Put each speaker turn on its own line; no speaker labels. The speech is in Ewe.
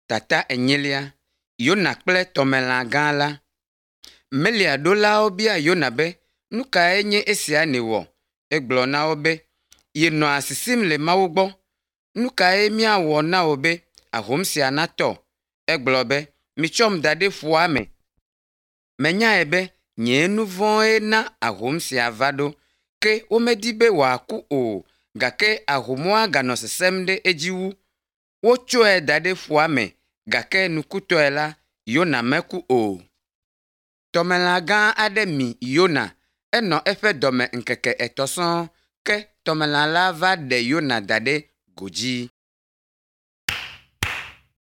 Tata enyelia, Yona kple tɔmelã gã la. Melia ɖolawo bia Yona be, nu kae nye esia nèwɔ? Egblɔ na wo be, yenɔa sisim le Mawu gbɔ. Nu kae miawɔ na wò be ahom sia natɔ? Egblɔ be, mitsɔm da ɖe ƒua me. Menyae be nye nu vɔ̃e na ahom sia va ɖo, ke womedi be wòaku o, gake ahomoa ganɔ sesem ɖe edzi wu. Wotsɔe da ɖe ƒua me, gake nukutɔe la, Yona meku o. Tɔmelã gã aɖe mi Yona. Enɔ eƒe dɔ me ŋkeke 3 sɔŋ, ke tɔmelã la va ɖe Yona da ɖe go dzi.